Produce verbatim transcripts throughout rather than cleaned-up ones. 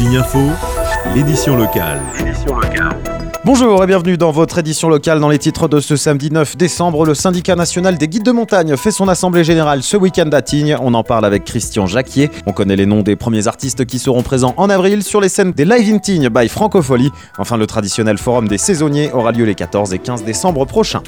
Tignes Info, l'édition locale. Bonjour et bienvenue dans votre édition locale. Dans les titres de ce samedi neuf décembre, le syndicat national des guides de montagne fait son assemblée générale ce week-end à Tignes. On en parle avec Christian Jacquier. On connaît les noms des premiers artistes qui seront présents en avril sur les scènes des Live in Tignes by Francophonie. Enfin, le traditionnel forum des saisonniers aura lieu les quatorze et quinze décembre prochains.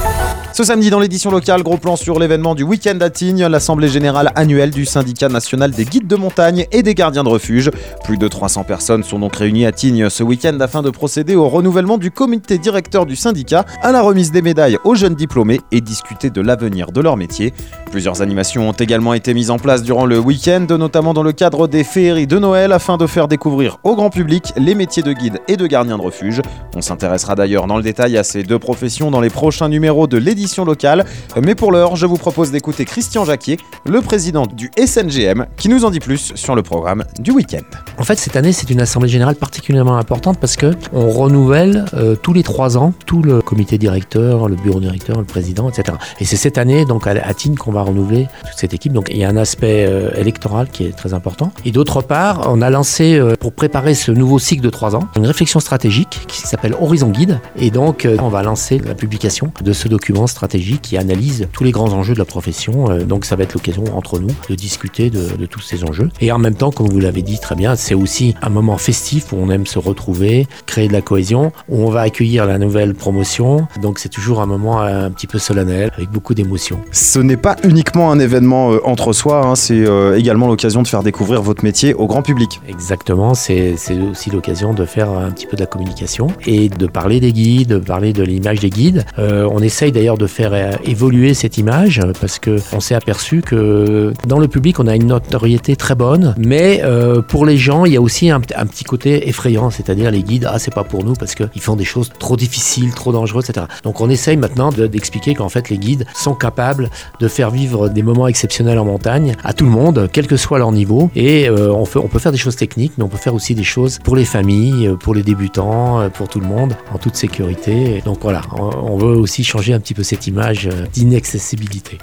Ce samedi dans l'édition locale, gros plan sur l'événement du week-end à Tignes, l'assemblée générale annuelle du syndicat national des guides de montagne et des gardiens de refuge. Plus de trois cents personnes sont donc réunies à Tignes ce week-end afin de procéder au renouvellement du comité directeur du syndicat, à la remise des médailles aux jeunes diplômés et discuter de l'avenir de leur métier. Plusieurs animations ont également été mises en place durant le week-end, notamment dans le cadre des féeries de Noël, afin de faire découvrir au grand public les métiers de guide et de gardien de refuge. On s'intéressera d'ailleurs dans le détail à ces deux professions dans les prochains numéros de l'édition locale. Mais pour l'heure, je vous propose d'écouter Christian Jacquier, le président du S N G M, qui nous en dit plus sur le programme du week-end. En fait, cette année, c'est une assemblée générale particulièrement importante parce que on renouvelle euh, tous les trois ans tout le comité directeur, le bureau directeur, le président, et cetera. Et c'est cette année, donc à, à Tignes, qu'on va renouveler toute cette équipe. Donc il y a un aspect euh, électoral qui est très important. Et d'autre part, on a lancé euh, pour préparer ce nouveau cycle de trois ans une réflexion stratégique qui s'appelle Horizon Guide. Et donc euh, on va lancer la publication de ce document stratégique qui analyse tous les grands enjeux de la profession. Euh, donc ça va être l'occasion entre nous de discuter de, de tous ces enjeux. Et en même temps, comme vous l'avez dit très bien, c'est aussi un moment festif où on aime se retrouver, créer de la cohésion, où on va accueillir la nouvelle promotion. Donc c'est toujours un moment un petit peu solennel, avec beaucoup d'émotions. Ce n'est pas uniquement un événement euh, entre soi, hein, c'est euh, également l'occasion de faire découvrir votre métier au grand public. Exactement, c'est, c'est aussi l'occasion de faire un petit peu de la communication et de parler des guides, de parler de l'image des guides. Euh, on essaye d'ailleurs de faire euh, évoluer cette image parce qu'on s'est aperçu que dans le public, on a une notoriété très bonne, mais euh, pour les gens, il y a aussi un, un petit côté effrayant, c'est-à-dire les guides, ah c'est pas pour nous parce qu'ils font des choses trop difficiles, trop dangereuses, et cetera. Donc on essaye maintenant de, d'expliquer qu'en fait les guides sont capables de faire vivre des moments exceptionnels en montagne à tout le monde, quel que soit leur niveau, et euh, on, fait, on peut faire des choses techniques, mais on peut faire aussi des choses pour les familles, pour les débutants, pour tout le monde, en toute sécurité. Et donc voilà, on, on veut aussi changer un petit peu cette image d'inaccessibilité.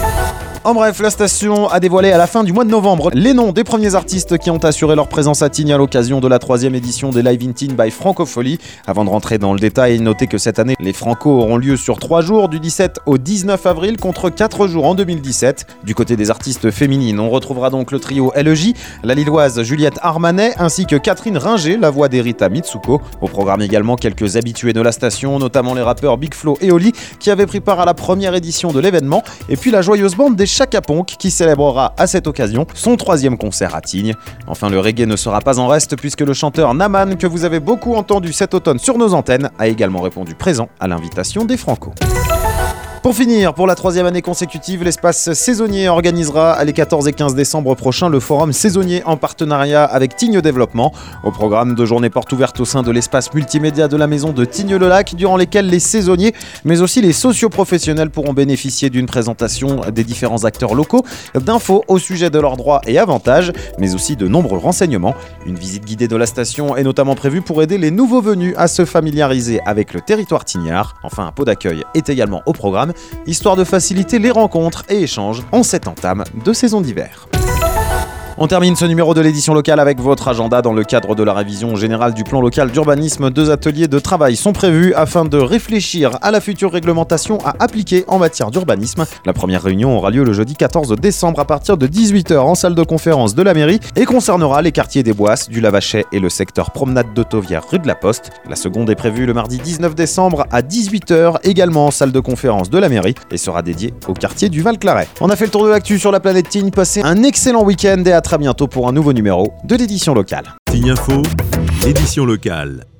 En bref, la station a dévoilé à la fin du mois de novembre les noms des premiers artistes qui ont assuré leur présence à Tignes à l'occasion de la troisième édition des Live in Tignes by Francophonie. Avant de rentrer dans le détail, notez que cette année, les Franco auront lieu sur trois jours, du dix-sept au dix-neuf avril, contre quatre jours en deux mille dix-sept. Du côté des artistes féminines, on retrouvera donc le trio L E J, la lilloise Juliette Armanet, ainsi que Catherine Ringer, la voix d'Erita Mitsuko. Au programme également quelques habitués de la station, notamment les rappeurs Big Flo et Oli, qui avaient pris part à la première édition de l'événement, et puis la joyeuse bande des Chaka Ponk qui célébrera à cette occasion son troisième concert à Tignes. Enfin, le reggae ne sera pas en reste puisque le chanteur Naman, que vous avez beaucoup entendu cet automne sur nos antennes, a également répondu présent à l'invitation des Franco. Pour finir, pour la troisième année consécutive, l'espace saisonnier organisera les quatorze et quinze décembre prochains le forum saisonnier en partenariat avec Tignes Développement. Au programme, deux journées portes ouvertes au sein de l'espace multimédia de la maison de Tignes-le-Lac, durant lesquelles les saisonniers, mais aussi les socioprofessionnels pourront bénéficier d'une présentation des différents acteurs locaux, d'infos au sujet de leurs droits et avantages, mais aussi de nombreux renseignements. Une visite guidée de la station est notamment prévue pour aider les nouveaux venus à se familiariser avec le territoire tignard. Enfin, un pot d'accueil est également au programme, histoire de faciliter les rencontres et échanges en cette entame de saison d'hiver. On termine ce numéro de l'édition locale avec votre agenda. Dans le cadre de la révision générale du plan local d'urbanisme, deux ateliers de travail sont prévus afin de réfléchir à la future réglementation à appliquer en matière d'urbanisme. La première réunion aura lieu le jeudi quatorze décembre à partir de dix-huit heures en salle de conférence de la mairie et concernera les quartiers des Boisses, du Lavachet et le secteur promenade d'Autovière rue de la Poste. La seconde est prévue le mardi dix-neuf décembre à dix-huit heures, également en salle de conférence de la mairie, et sera dédiée au quartier du Val-Claret. On a fait le tour de l'actu sur la planète Tignes. Passez un excellent week-end et à très bientôt pour un nouveau numéro de l'édition locale. Tignes Info, l'édition locale.